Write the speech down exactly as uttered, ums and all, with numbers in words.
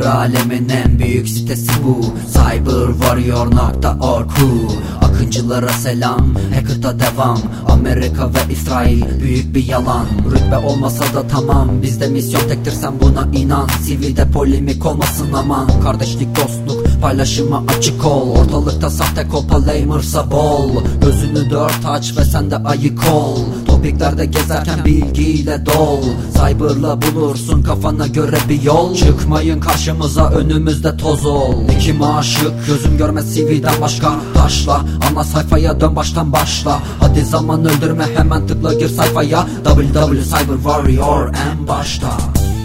alemin en büyük sitesi bu, cyber warrior nokta org. Akıncılara selam, hacker'da devam. Amerika ve İsrail büyük bir yalan. Rütbe olmasa da tamam, bizde misyon tektir, sen buna inan. C V'de polemik olmasın aman. Kardeşlik, dostluk, paylaşıma açık ol. Ortalıkta sahte kolpalamersa bol. Gözünü dört aç ve sen de ayık ol. Topiklerde gezerken bilgiyle dol. Cyber'la bulursun kafana göre bir yol. Çıkmayın karşımıza, önümüzde toz ol. Kim aşık, gözüm görmez C V'den başka. Taşla, ana sayfaya dön, baştan başla. Hadi zaman öldürme, hemen tıkla gir sayfaya. W W Cyber Warrior en başta.